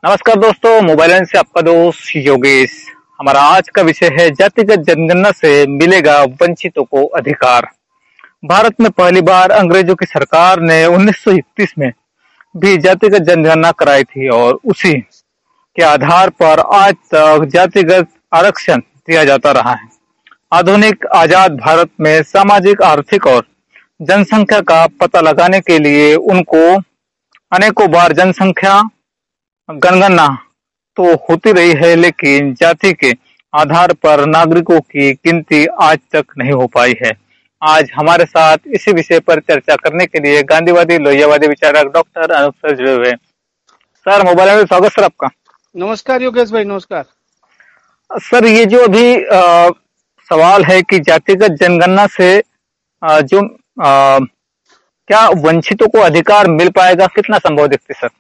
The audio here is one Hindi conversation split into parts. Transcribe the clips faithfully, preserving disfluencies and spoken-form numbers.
नमस्कार दोस्तों, मोबाइल लाइन से आपका दोस्त योगेश। हमारा आज का विषय है जातिगत जनगणना से मिलेगा वंचितों को अधिकार। भारत में पहली बार अंग्रेजों की सरकार ने उन्नीस सौ इकतीस में भी जातिगत जनगणना कराई थी और उसी के आधार पर आज तक जातिगत आरक्षण दिया जाता रहा है। आधुनिक आजाद भारत में सामाजिक, आर्थिक और जनसंख्या का पता लगाने के लिए उनको अनेकों बार जनसंख्या गणगणना तो होती रही है, लेकिन जाति के आधार पर नागरिकों की गिनती आज तक नहीं हो पाई है। आज हमारे साथ इसी विषय पर चर्चा करने के लिए गांधीवादी लोहियावादी विचारक डॉक्टर अनूप सर जुड़े हुए। सर, मोबाइल में स्वागत सर आपका। नमस्कार योगेश भाई, नमस्कार सर। ये जो अभी आ, सवाल है कि जातिगत जनगणना से आ, जो आ, क्या वंचितों को अधिकार मिल पाएगा, कितना संभव दिखते सर?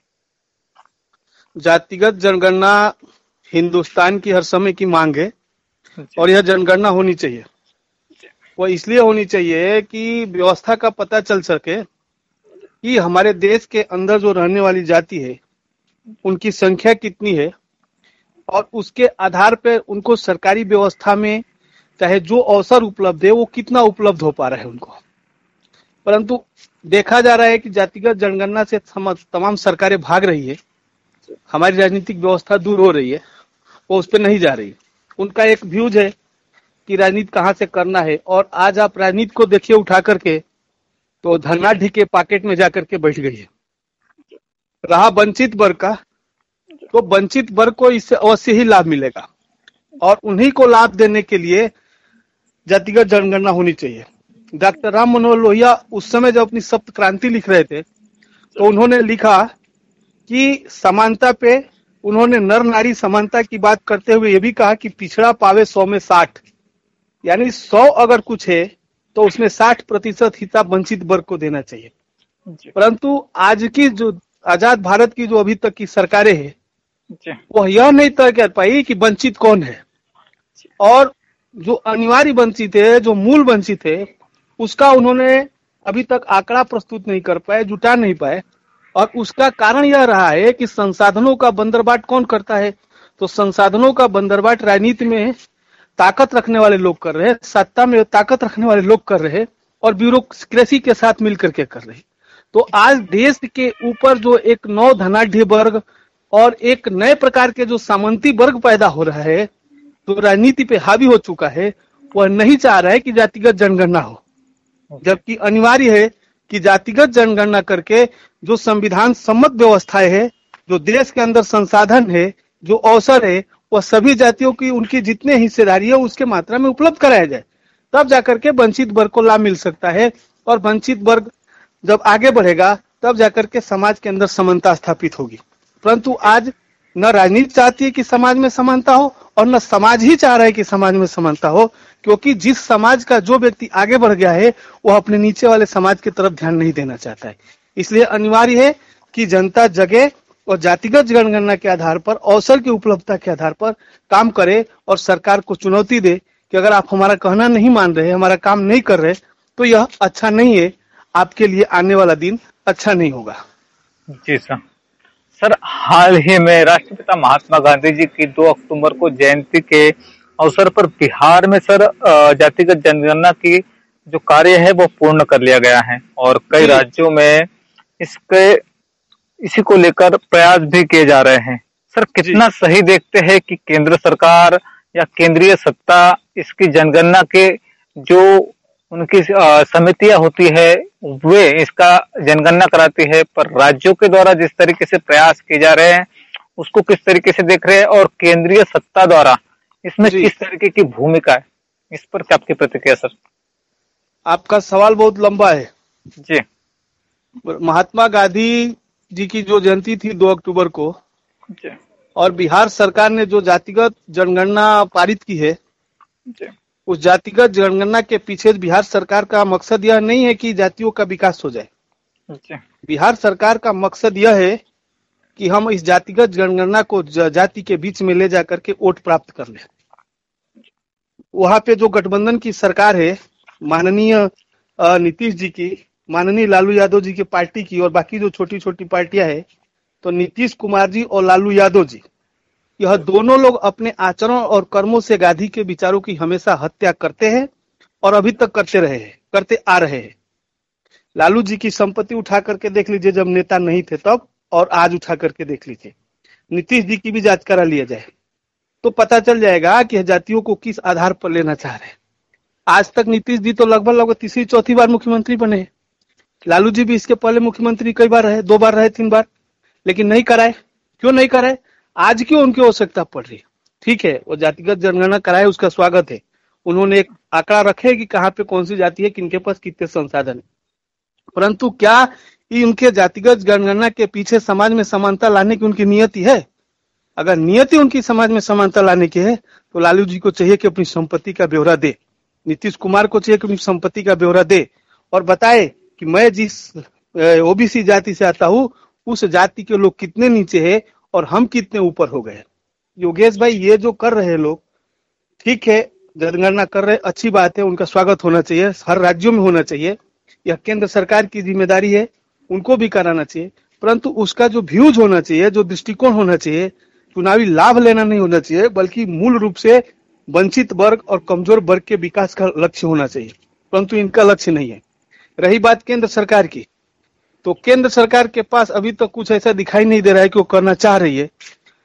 जातिगत जनगणना हिंदुस्तान की हर समय की मांग है और यह जनगणना होनी चाहिए। वो इसलिए होनी चाहिए कि व्यवस्था का पता चल सके कि हमारे देश के अंदर जो रहने वाली जाति है उनकी संख्या कितनी है और उसके आधार पर उनको सरकारी व्यवस्था में चाहे जो अवसर उपलब्ध है वो कितना उपलब्ध हो पा रहा है उनको। परंतु देखा जा रहा है कि जातिगत जनगणना से तमाम सरकारें भाग रही है, हमारी राजनीतिक व्यवस्था दूर हो रही है, वो उस पर नहीं जा रही। उनका एक व्यूज है कि राजनीति कहाँ से करना है, और आज आप राजनीति को देखिए उठा करके तो धनाढ़ी के पॉकेट में जाकर के बैठ गई है। रहा वंचित वर्ग का, तो वंचित वर्ग को इससे अवश्य ही लाभ मिलेगा और उन्हीं को लाभ देने के लिए जातिगत जनगणना होनी चाहिए। डॉक्टर राम मनोहर लोहिया उस समय जब अपनी सप्त क्रांति लिख रहे थे तो उन्होंने लिखा कि समानता पे उन्होंने नर नारी समानता की बात करते हुए ये भी कहा कि पिछड़ा पावे सौ में साठ, यानी सौ अगर कुछ है तो उसमें साठ प्रतिशत हिस्सा वंचित वर्ग को देना चाहिए। परंतु आज की जो आजाद भारत की जो अभी तक की सरकारें हैं वो यह नहीं तय कर पाई कि वंचित कौन है, और जो अनिवार्य वंचित है, जो मूल वंचित है, उसका उन्होंने अभी तक आंकड़ा प्रस्तुत नहीं कर पाए, जुटा नहीं पाए। और उसका कारण यह रहा है कि संसाधनों का बंदरबाट कौन करता है, तो संसाधनों का बंदरबाट राजनीति में ताकत रखने वाले लोग कर रहे हैं, सत्ता में ताकत रखने वाले लोग कर रहे हैं और ब्यूरोक्रेसी के साथ मिलकर के कर रहे हैं। तो आज देश के ऊपर जो एक नौ धनाढ़ी वर्ग और एक नए प्रकार के जो सामंती वर्ग पैदा हो रहा है, तो राजनीति पे हावी हो चुका है, वह नहीं चाह रहा है कि जातिगत जनगणना हो, जबकि अनिवार्य है कि जातिगत जनगणना करके जो संविधान सम्मत व्यवस्थाएं है, जो देश के अंदर संसाधन है, जो अवसर है, वह सभी जातियों की उनकी जितने हिस्सेदारी है उसके मात्रा में उपलब्ध कराया जाए, तब जाकर के वंचित वर्ग को लाभ मिल सकता है। और वंचित वर्ग जब आगे बढ़ेगा तब जाकर के समाज के अंदर समानता स्थापित होगी। परंतु आज न राजनीति चाहती है कि समाज में समानता हो और न समाज ही चाह रहा है कि समाज में समानता हो, क्योंकि जिस समाज का जो व्यक्ति आगे बढ़ गया है वह अपने नीचे वाले समाज की तरफ ध्यान नहीं देना चाहता है। इसलिए अनिवार्य है कि जनता जगे और जातिगत जनगणना के आधार पर, अवसर की उपलब्धता के आधार पर काम करे और सरकार को चुनौती दे कि अगर आप हमारा कहना नहीं मान रहे, हमारा काम नहीं कर रहे, तो यह अच्छा नहीं है, आपके लिए आने वाला दिन अच्छा नहीं होगा। जी सर। सर, हाल ही में राष्ट्रपिता महात्मा गांधी जी की दो अक्टूबर को जयंती के अवसर पर बिहार में सर जातिगत जनगणना की जो कार्य है वो पूर्ण कर लिया गया है और कई राज्यों में इसके इसी को लेकर प्रयास भी किए जा रहे हैं। सर, कितना सही देखते हैं कि केंद्र सरकार या केंद्रीय सत्ता इसकी जनगणना के जो उनकी समितियां होती है वे इसका जनगणना कराती है, पर राज्यों के द्वारा जिस तरीके से प्रयास किए जा रहे हैं उसको किस तरीके से देख रहे हैं और केंद्रीय सत्ता द्वारा इसमें किस तरीके की भूमिका है, इस पर क्या आपकी प्रतिक्रिया सर? आपका सवाल बहुत लंबा है जी। महात्मा गांधी जी की जो जयंती थी दो अक्टूबर को जी। और बिहार सरकार ने जो जातिगत जनगणना पारित की है जी। उस जातिगत जनगणना के पीछे बिहार सरकार का मकसद यह नहीं है कि जातियों का विकास हो जाए। बिहार सरकार का मकसद यह है कि हम इस जातिगत जनगणना को जाति के बीच में ले जाकर के वोट प्राप्त कर ले। वहां पे जो गठबंधन की सरकार है, माननीय नीतीश जी की, माननीय लालू यादव जी की पार्टी की और बाकी जो छोटी छोटी पार्टियां हैं, तो नीतीश कुमार जी और लालू यादव जी, यह दोनों लोग अपने आचरण और कर्मों से गांधी के विचारों की हमेशा हत्या करते हैं और अभी तक करते रहे हैं, करते आ रहे हैं। लालू जी की संपत्ति उठा करके देख लीजिए जब नेता नहीं थे तब, और आज उठा करके देख लीजिए। नीतीश जी की भी जांच करा लिया जाए तो पता चल जाएगा कि जातियों को किस आधार पर लेना चाह रहे हैं। आज तक नीतीश जी तो लगभग लगभग तीसरी चौथी बार मुख्यमंत्री बने हैं। लालू जी भी इसके पहले मुख्यमंत्री कई बार रहे, दो बार रहे, तीन बार, लेकिन नहीं कराए। क्यों नहीं कराए? आज क्यों उनकी आवश्यकता पड़ रही है? ठीक है, वो जातिगत जनगणना कराए, उसका स्वागत है। उन्होंने एक आंकड़ा रखे कि कहाँ पे कौन सी जाति है, किनके पास कितने संसाधन है, परंतु क्या ये उनके जातिगत जनगणना के पीछे समाज में समानता लाने की उनकी नियति है? अगर नियति उनकी समाज में समानता लाने की है तो लालू जी को चाहिए कि अपनी संपत्ति का ब्यौरा दे, नीतीश कुमार को चाहिए कि अपनी संपत्ति का ब्यौरा दे और बताए कि मैं जिस ओबीसी जाति से आता हूँ उस जाति के लोग कितने नीचे है और हम कितने ऊपर हो गए। योगेश भाई, ये जो कर रहे हैं लोग, ठीक है, जनगणना कर रहे, अच्छी बात है, उनका स्वागत होना चाहिए, हर राज्यों में होना चाहिए, यह केंद्र सरकार की जिम्मेदारी है, उनको भी कराना चाहिए, परंतु उसका जो व्यूज होना चाहिए, जो दृष्टिकोण होना चाहिए, चुनावी लाभ लेना नहीं होना चाहिए, बल्कि मूल रूप से वंचित वर्ग और कमजोर वर्ग के विकास का लक्ष्य होना चाहिए, परंतु इनका लक्ष्य नहीं है। रही बात केंद्र सरकार की, तो केंद्र सरकार के पास अभी तक तो कुछ ऐसा दिखाई नहीं दे रहा है कि वो करना चाह रही है।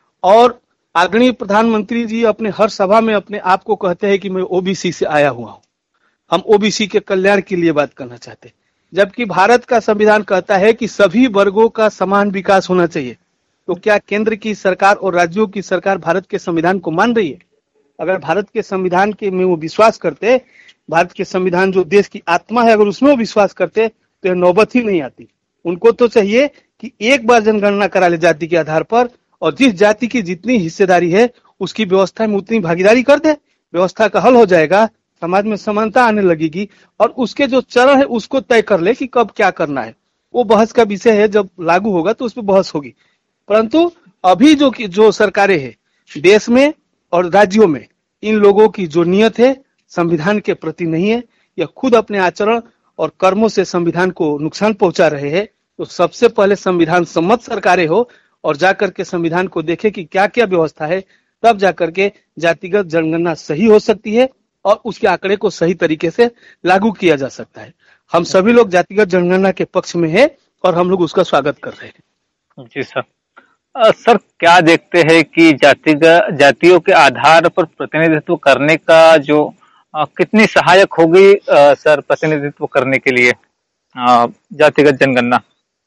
और आदरणीय प्रधानमंत्री जी अपने हर सभा में अपने आप को कहते हैं कि मैं ओबीसी से आया हुआ हूं, हम ओबीसी के कल्याण के लिए बात करना चाहते हैं, जबकि भारत का संविधान कहता है कि सभी वर्गों का समान विकास होना चाहिए। तो क्या केंद्र की सरकार और राज्यों की सरकार भारत के संविधान को मान रही है? अगर भारत के संविधान के में वो विश्वास करते, भारत के संविधान जो देश की आत्मा है, अगर उसमें वो विश्वास करते तो यह नौबत ही नहीं आती। उनको तो चाहिए कि एक बार जनगणना करा ले जाति के आधार पर, और जिस जाति की जितनी हिस्सेदारी है उसकी व्यवस्था में उतनी भागीदारी कर दे, व्यवस्था का हल हो जाएगा, समाज में समानता आने लगेगी, और उसके जो चरण है उसको तय कर ले कि कब क्या करना है। वो बहस का विषय है, जब लागू होगा तो उस पर बहस होगी। परंतु अभी जो जो सरकारें हैं देश में और राज्यों में, इन लोगों की जो नियत है संविधान के प्रति नहीं है, यह खुद अपने आचरण और कर्मों से संविधान को नुकसान पहुंचा रहे हैं। तो सबसे पहले संविधान सम्मत सरकारें हो और जाकर के संविधान को देखे कि क्या क्या व्यवस्था है, तब जाकर के जातिगत जनगणना सही हो सकती है और उसके आंकड़े को सही तरीके से लागू किया जा सकता है। हम सभी लोग जातिगत जनगणना के पक्ष में हैं और हम लोग उसका स्वागत कर रहे हैं। जी सर। अ, सर, क्या देखते हैं कि जातिगत जातियों के आधार पर प्रतिनिधित्व करने का जो अ, कितनी सहायक होगी अ, सर प्रतिनिधित्व करने के लिए अ, जातिगत जनगणना?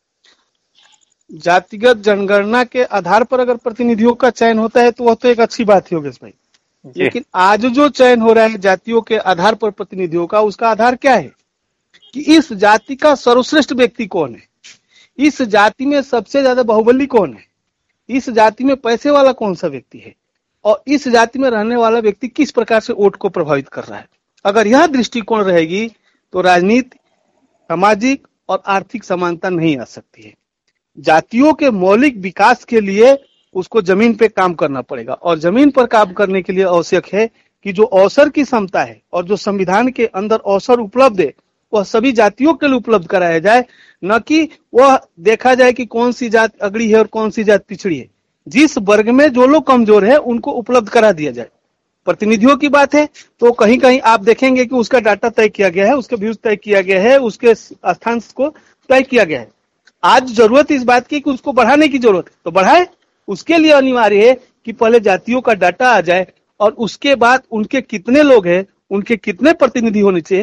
जातिगत जनगणना के आधार पर अगर प्रतिनिधियों का चयन होता है तो वह तो एक अच्छी बात है योगेश भाई, लेकिन आज जो चयन हो रहा है जातियों के आधार पर प्रतिनिधियों का, उसका आधार क्या है कि इस जाति का सर्वश्रेष्ठ व्यक्ति कौन है, इस जाति में सबसे ज्यादा बाहुबली कौन है, इस जाति में पैसे वाला कौन सा व्यक्ति है, और इस जाति में रहने वाला व्यक्ति किस प्रकार से वोट को प्रभावित कर रहा है। अगर यह दृष्टिकोण रहेगी तो राजनीति, सामाजिक और आर्थिक समानता नहीं आ सकती है। जातियों के मौलिक विकास के लिए उसको जमीन पे काम करना पड़ेगा, और जमीन पर काम करने के लिए आवश्यक है कि जो अवसर की क्षमता है और जो संविधान के अंदर अवसर उपलब्ध है वह सभी जातियों के लिए उपलब्ध कराया जाए, न कि वह देखा जाए कि कौन सी जात अगड़ी है और कौन सी जात पिछड़ी है। जिस वर्ग में जो लोग कमजोर है उनको उपलब्ध करा दिया जाए। प्रतिनिधियों की बात है तो कहीं कहीं आप देखेंगे कि उसका डाटा तय किया गया है, उसके व्यूज तय किया गया है, उसके स्थान को तय किया गया है। आज जरूरत इस बात की कि उसको बढ़ाने की जरूरत है तो बढ़ाए। उसके लिए अनिवार्य है कि पहले जातियों का डाटा आ जाए और उसके बाद उनके कितने लोग हैं, उनके कितने प्रतिनिधि होने चाहिए,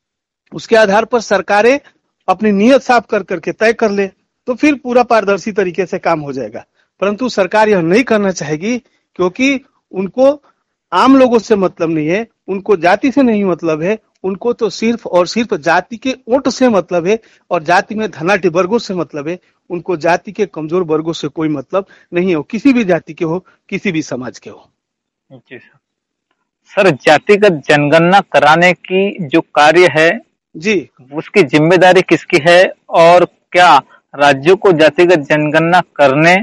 उसके आधार पर सरकारें अपनी नियत साफ कर करके तय कर ले, तो फिर पूरा पारदर्शी तरीके से काम हो जाएगा। परंतु सरकार यह नहीं करना चाहेगी क्योंकि उनको आम लोगों से मतलब नहीं है, उनको जाति से नहीं मतलब है, उनको तो सिर्फ और सिर्फ जाति के वोट से मतलब है, और जाति में धनाढ़ वर्गों से मतलब है। उनको जाति के कमजोर वर्गों से कोई मतलब नहीं हो, किसी भी जाति के हो, किसी भी समाज के हो। जी सर। सर, जातिगत जनगणना कराने की जो कार्य है जी, उसकी जिम्मेदारी किसकी है, और क्या राज्यों को जातिगत जनगणना करने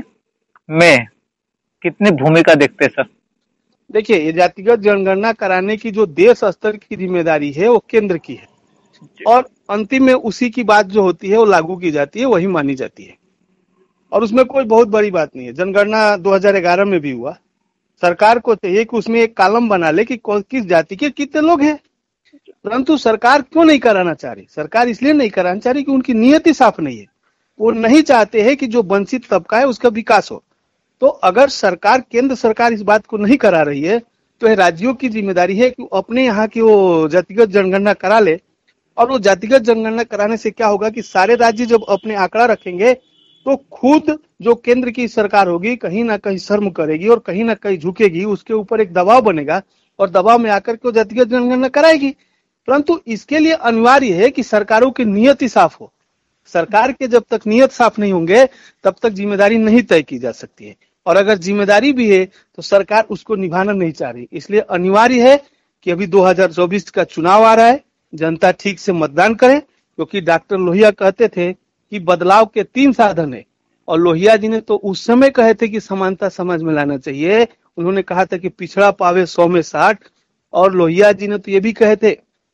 में कितनी भूमिका देखते हैं सर? देखिए, ये जातिगत जनगणना कराने की जो देश स्तर की जिम्मेदारी है वो केंद्र की है, और अंतिम में उसी की बात जो होती है वो लागू की जाती है, वही मानी जाती है। और उसमें कोई बहुत बड़ी बात नहीं है। जनगणना दो हज़ार ग्यारह में भी हुआ। सरकार को चाहिए कि उसमें एक कॉलम बना ले कि किस जाति के कितने लोग हैं, परंतु सरकार क्यों नहीं कराना चाह रही? सरकार इसलिए नहीं कराना चाह रही कि उनकी नीयत ही साफ नहीं है। वो नहीं चाहते हैं कि जो वंचित तबका है उसका विकास हो। तो अगर सरकार, केंद्र सरकार इस बात को नहीं करा रही है तो राज्यों की जिम्मेदारी है कि अपने यहाँ की वो जातिगत जनगणना करा ले। और वो जातिगत जनगणना कराने से क्या होगा कि सारे राज्य जब अपने आंकड़ा रखेंगे तो खुद जो केंद्र की सरकार होगी कहीं ना कहीं शर्म करेगी और कहीं ना कहीं झुकेगी, उसके ऊपर एक दबाव बनेगा और दबाव में आकर के वो जातिगत जनगणना कराएगी। परंतु इसके लिए अनिवार्य है कि सरकारों की नीयत ही साफ हो। सरकार के जब तक नीयत साफ नहीं होंगे तब तक जिम्मेदारी नहीं तय की जा सकती है। और अगर जिम्मेदारी भी है तो सरकार उसको निभाना नहीं चाह रही। इसलिए अनिवार्य है कि अभी दो हज़ार चौबीस का चुनाव आ रहा है, जनता ठीक से मतदान करे, क्योंकि डॉक्टर लोहिया कहते थे कि बदलाव के तीन साधन है। और लोहिया जी ने तो उस समय कहे थे कि समानता समाज में लाना चाहिए। उन्होंने कहा था कि पिछड़ा पावे सौ में साठ। और लोहिया जी ने तो ये भी कहे थे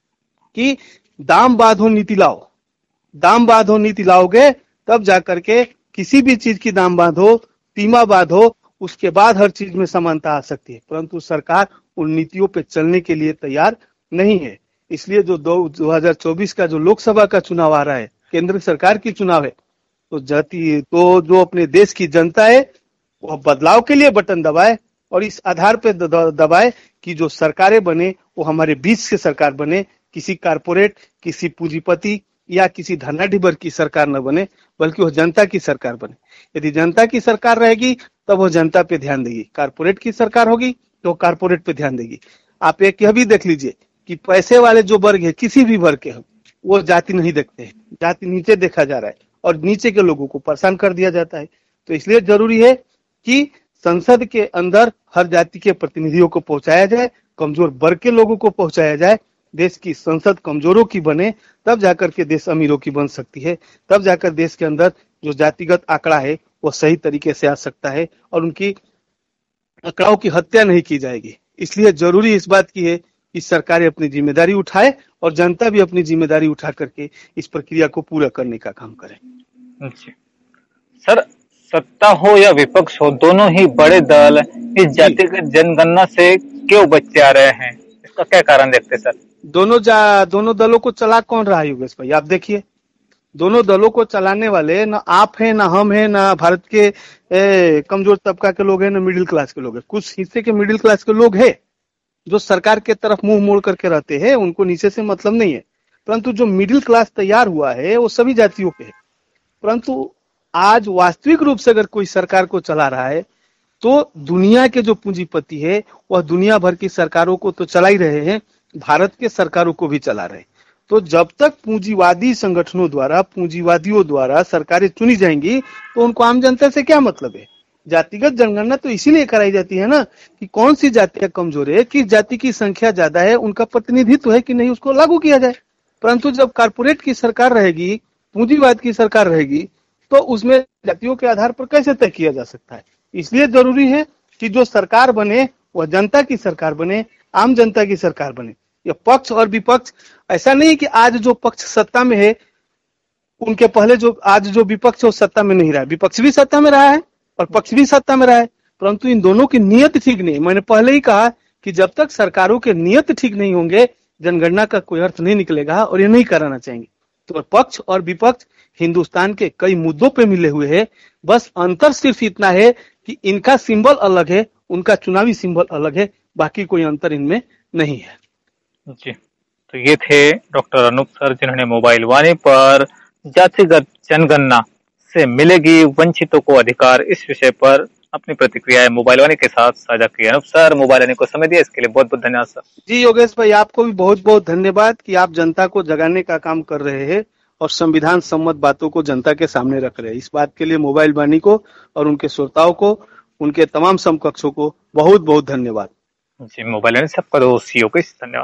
कि दाम बांधो नीति लाओ, दाम बांधो नीति लाओगे तब जाकर के किसी भी चीज की दाम बांधो, सीमा बांधो, उसके बाद हर चीज में समानता आ सकती है। परंतु सरकार उन नीतियों पे चलने के लिए तैयार नहीं है। इसलिए जो दो हजार चौबीस का जो लोकसभा का चुनाव आ रहा है, केंद्र सरकार की चुनाव है, तो जाति तो जो अपने देश की जनता है वह बदलाव के लिए बटन दबाए और इस आधार पे दबाए कि जो सरकारें बने वो हमारे बीच के सरकार बने, किसी कारपोरेट, किसी पूंजीपति या किसी धनाढ्य की सरकार न बने, बल्कि वह जनता की सरकार बने। यदि जनता की सरकार रहेगी तब वो जनता पे ध्यान देगी, कारपोरेट की सरकार होगी तो कारपोरेट पे ध्यान देगी। आप एक यह भी देख लीजिए कि पैसे वाले जो वर्ग है, किसी भी वर्ग के हो, वो जाति नहीं देखते हैं, जाति नीचे देखा जा रहा है और नीचे के लोगों को परेशान कर दिया जाता है। तो इसलिए जरूरी है कि संसद के अंदर हर जाति के प्रतिनिधियों को पहुंचाया जाए, कमजोर वर्ग के लोगों को पहुंचाया जाए। देश की संसद कमजोरों की बने तब जाकर के देश अमीरों की बन सकती है, तब जाकर देश के अंदर जो जातिगत आंकड़ा है वो सही तरीके से आ सकता है और उनकी आंकड़ाओं की हत्या नहीं की जाएगी। इसलिए जरूरी इस बात की है कि सरकारें अपनी जिम्मेदारी उठाए और जनता भी अपनी जिम्मेदारी उठा करके इस प्रक्रिया को पूरा करने का काम करे। सर, सत्ता हो या विपक्ष हो, दोनों ही बड़े दल इस जातिगत जनगणना से क्यों बच्चे आ रहे हैं? इसका क्या कारण देखते सर? दोनों जा दोनों दलों को चला कौन रहा है योगेश भाई? आप देखिए, दोनों दलों को चलाने वाले न आप हैं, न हम हैं, न भारत के ए, कमजोर तबका के लोग हैं, न मिडिल क्लास के लोग हैं। कुछ हिस्से के मिडिल क्लास के लोग हैं जो सरकार के तरफ मुंह मोड़ करके रहते हैं, उनको नीचे से मतलब नहीं है। परंतु जो मिडिल क्लास तैयार हुआ है वो सभी जातियों पे है। परंतु आज वास्तविक रूप से अगर कोई सरकार को चला रहा है तो दुनिया के जो पूंजीपति है वह दुनिया भर की सरकारों को तो चला ही रहे हैं, भारत के सरकारों को भी चला रहे। तो जब तक पूंजीवादी संगठनों द्वारा, पूंजीवादियों द्वारा सरकारें चुनी जाएंगी तो उनको आम जनता से क्या मतलब है? जातिगत जनगणना तो इसीलिए कराई जाती है ना कि कौन सी जातियां कमजोर है, किस जाति की संख्या ज्यादा है, उनका प्रतिनिधित्व है कि नहीं, उसको लागू किया जाए। परंतु जब कारपोरेट की सरकार रहेगी, पूंजीवाद की सरकार रहेगी, तो उसमें जातियों के आधार पर कैसे तय किया जा सकता है? इसलिए जरूरी है कि जो सरकार बने वह जनता की सरकार बने, आम जनता की सरकार बने। यह पक्ष और विपक्ष ऐसा नहीं कि आज जो पक्ष सत्ता में है उनके पहले जो आज जो विपक्ष है वो सत्ता में नहीं रहा है। विपक्ष भी सत्ता में रहा है और पक्ष भी सत्ता में रहा है, परंतु इन दोनों की नीयत ठीक नहीं। मैंने पहले ही कहा कि जब तक सरकारों के नीयत ठीक नहीं होंगे जनगणना का कोई अर्थ नहीं निकलेगा और ये नहीं कराना चाहेंगे। तो पक्ष और विपक्ष हिंदुस्तान के कई मुद्दों पे मिले हुए हैं, बस अंतर सिर्फ इतना है कि इनका सिंबल अलग है, उनका चुनावी सिंबल अलग है, बाकी कोई अंतर इनमें नहीं है। जी, तो ये थे डॉक्टर अनूप सर, जिन्होंने मोबाइल वाणी पर जातिगत जनगणना से मिलेगी वंचितों को अधिकार इस विषय पर अपनी प्रतिक्रियाएं मोबाइल वाणी के साथ साझा की। अनूप सर, मोबाइल वाणी को समय दिया इसके लिए बहुत बहुत धन्यवाद सर। जी योगेश भाई, आपको भी बहुत बहुत धन्यवाद कि आप जनता को जगाने का काम कर रहे हैं और संविधान सम्मत बातों को जनता के सामने रख रहे हैं। इस बात के लिए मोबाइल वाणी को और उनके श्रोताओं को, उनके तमाम समकक्षों को बहुत बहुत धन्यवाद। जी, मोबाइल वाणी से आपका दोस्त योगेश, धन्यवाद।